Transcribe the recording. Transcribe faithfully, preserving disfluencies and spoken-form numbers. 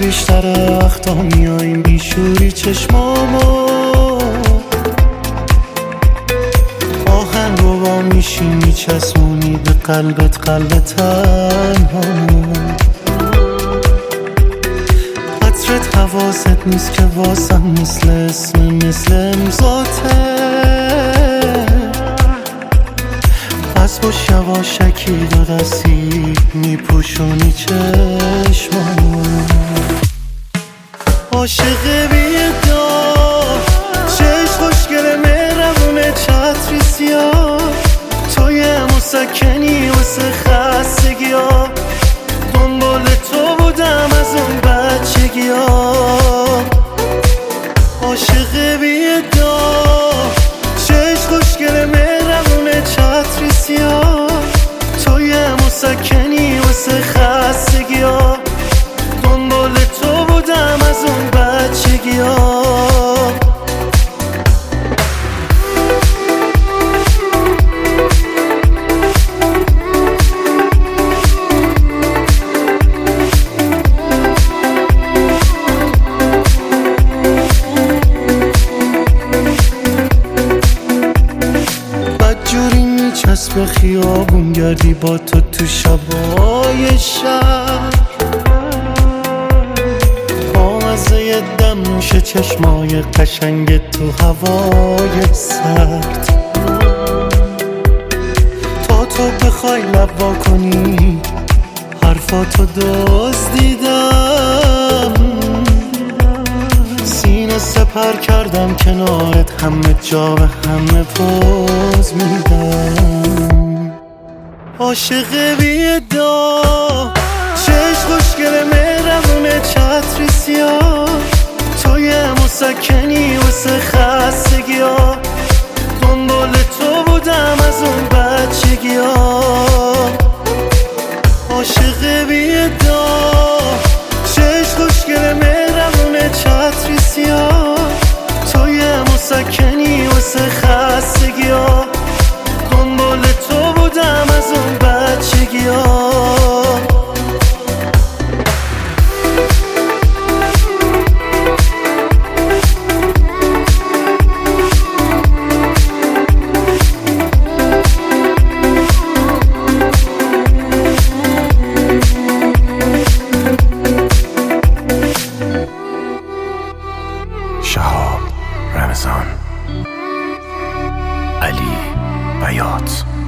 بیشتر وقتا میاییم بیشوری چشمامو آهن رو با میشی میچسبونی به قلبت قلب تنهامو قطرت حواست نیست که واسم مثل اسم مثل امضاته پس با یواشکی دو دستی میپوشونی چشمامو عاشق بی‌ادعا چشم خوشگل مهربونه چتری سیاه تو یه مسکنی واسه خستگی‌ها دنبال تو بودم از اون بچگی‌ها عاشق بی‌ادعا چشم خوشگل مهربونه چتری سیاه تو یه مسکنی واسه خستگی‌ها دنبال تو بودم از اون بچگی‌ها بدجوری میچسب خیابون گردی با تو تو شبای شهر بامزه دم نوشه چشمای قشنگ تو هوای سرد تا تو بخوای لب وا کنی حرفاتو دزدیدم سینه سپر کردم کنارت همه جا به همه پوز میدم عاشق بی‌ادعا چشم خوشگل مهربونه چتری سیاه تو یه مسکنی واسه خستگی‌ها دنبال تو بودم از اون بچگی‌ها عاشق بی‌ادعا چشم خوشگل مهربونه چتری سیاه تو یه مسکنی واسه خستگی‌ها دنبال تو بودم از اون بچگی‌ها شهاب رمضان علی بیات